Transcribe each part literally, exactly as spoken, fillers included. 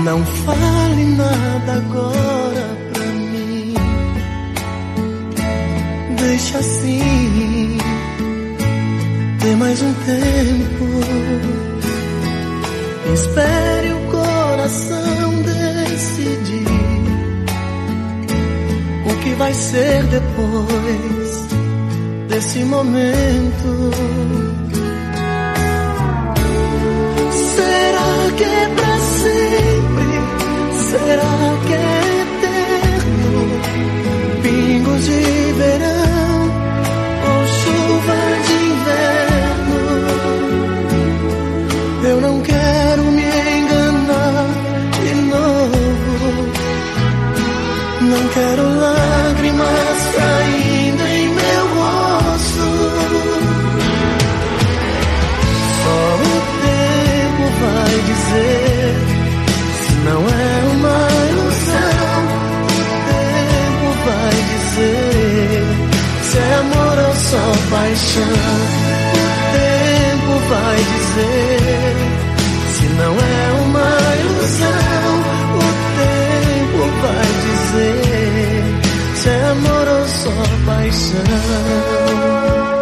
Não fale nada agora pra mim, deixa assim, dê mais um tempo. Espere o coração decidir o que vai ser depois desse momento. Será que é pra sempre? Será que é eterno? Pingos de verão ou chuva de inverno? Eu não quero me enganar de novo. Não quero lágrimas caindo em meu rosto. Só o tempo vai dizer se não é uma ilusão. O tempo vai dizer se é amor ou só paixão. O tempo vai dizer se não é uma ilusão. O tempo vai dizer se é amor ou só paixão.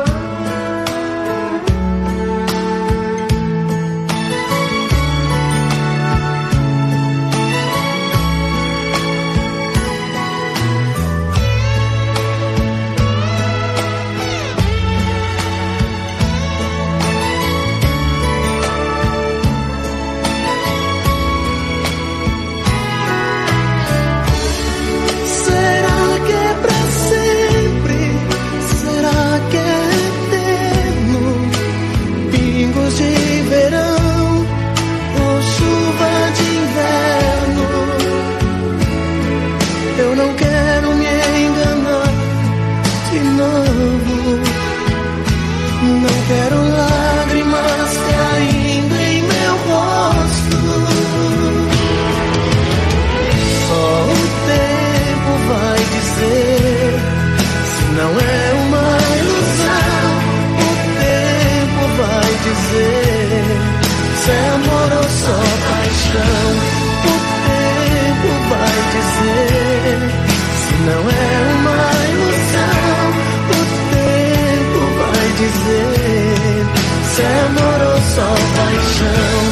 Não quero lágrimas caindo em meu rosto. Só o tempo vai dizer se não é uma ilusão. O tempo vai dizer se é amor ou só paixão. O tempo vai dizer se não é uma ilusão. O tempo vai dizer se é amor ou só paixão.